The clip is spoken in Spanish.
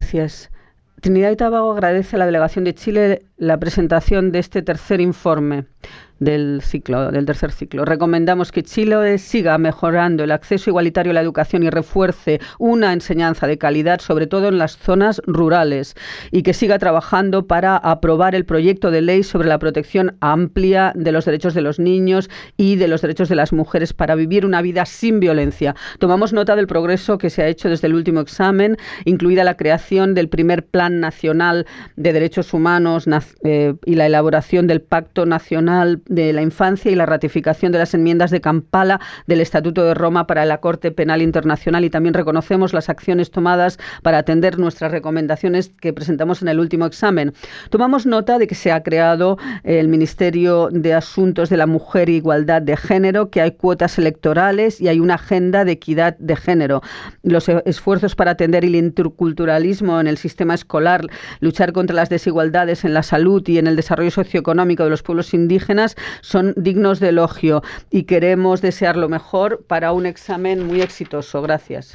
Gracias. Trinidad y Tobago agradece a la Delegación de Chile la presentación de este tercer informe del tercer ciclo. Recomendamos que Chile siga mejorando el acceso igualitario a la educación y refuerce una enseñanza de calidad, sobre todo en las zonas rurales, y que siga trabajando para aprobar el proyecto de ley sobre la protección amplia de los derechos de los niños y de los derechos de las mujeres para vivir una vida sin violencia. Tomamos nota del progreso que se ha hecho desde el último examen, incluida la creación del primer Plan Nacional de Derechos Humanos y la elaboración del Pacto Nacional de la Infancia y la ratificación de las enmiendas de Kampala del Estatuto de Roma para la Corte Penal Internacional, y también reconocemos las acciones tomadas para atender nuestras recomendaciones que presentamos en el último examen. Tomamos nota de que se ha creado el Ministerio de Asuntos de la Mujer e Igualdad de Género, que hay cuotas electorales y hay una agenda de equidad de género. Los esfuerzos para atender el interculturalismo en el sistema escolar, luchar contra las desigualdades en la salud y en el desarrollo socioeconómico de los pueblos indígenas son dignos de elogio, y queremos desear lo mejor para un examen muy exitoso. Gracias.